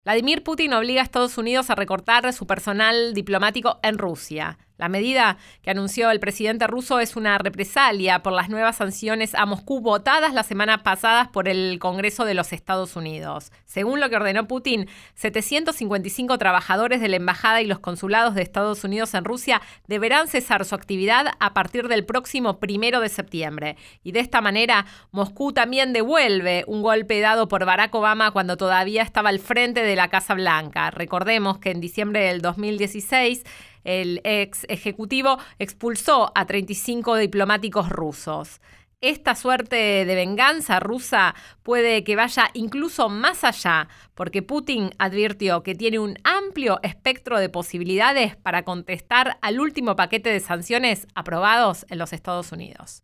Vladimir Putin obliga a Estados Unidos a recortar su personal diplomático en Rusia. La medida que anunció el presidente ruso es una represalia por las nuevas sanciones a Moscú votadas la semana pasada por el Congreso de los Estados Unidos. Según lo que ordenó Putin, 755 trabajadores de la embajada y los consulados de Estados Unidos en Rusia deberán cesar su actividad a partir del próximo 1 de septiembre. Y de esta manera, Moscú también devuelve un golpe dado por Barack Obama cuando todavía estaba al frente de la Casa Blanca. Recordemos que en diciembre del 2016, el ex ejecutivo expulsó a 35 diplomáticos rusos. Esta suerte de venganza rusa puede que vaya incluso más allá, porque Putin advirtió que tiene un amplio espectro de posibilidades para contestar al último paquete de sanciones aprobados en los Estados Unidos.